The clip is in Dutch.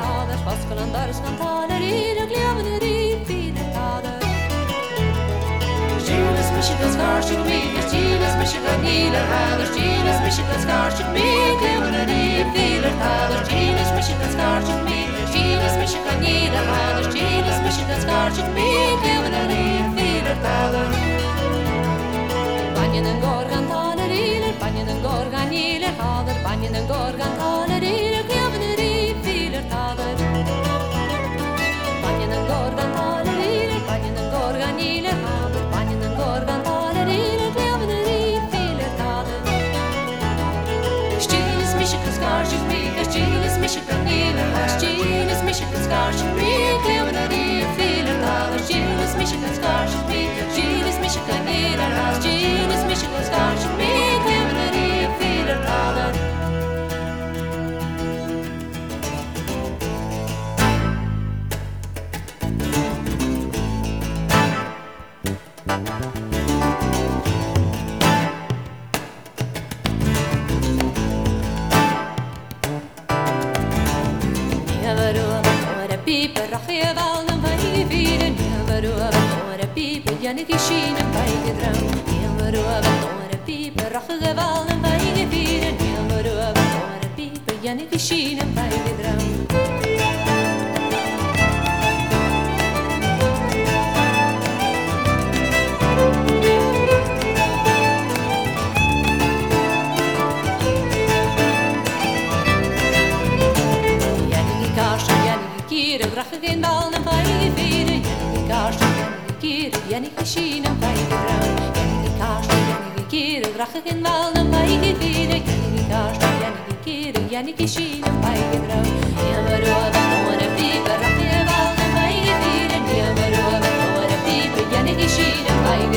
haders, Baskelanders kantaler, ieder kleven riep, ieder tader. Jules Michigan Scarship me, Jules Michigan Healer haders, Jules Michigan Scarship me, kleven riep, ieder tader. Jules Michigan Scarship me, Jules Michigan Healer haders, Jules Michigan Scarship me, kleven riep, ieder tader. Banjen en gorgan taler, ieder, banjen en gorgan ieder hader, banjen en gorgan taler, ieder kleven riep, ieder tader. Banjen en gorgan taler, ieder, banjen en gorgan ieder hader, banjen en gorgan taler, ieder kleven riep, ieder tader. Stiles Michigan Scarship me, Stiles Michigan ieder hader, Stiles Michigan Scarship me, kleven riep, ieder tader. Stiles Michigan Scarship me, Stiles Michigan ieder hader, Stiles Michigan Scarship me, kleven riep, ieder tader. Jannik is zien en bij gedroom. Heel we roepen door de pieper, rachtige wal en bij gevieren. Heel we roepen door de pieper, Jannik is zien en bij gedroom. Jannik kaarsen, Jannik kieren, rachtige wal en bij gevieren. Jannik kaarsen, Jannik is zien en bij gedroom. Jannik kaarsen, Jannik kieren, rachtige wal en bij gevieren. Jannik kaarsen, Jannik kieren, Jannik is zien en bij gedroom. Heel we roepen door de pieper, rachtige wal en bij gevieren. Heel we roepen door de pieper, Jannik is zien en bij gedroom.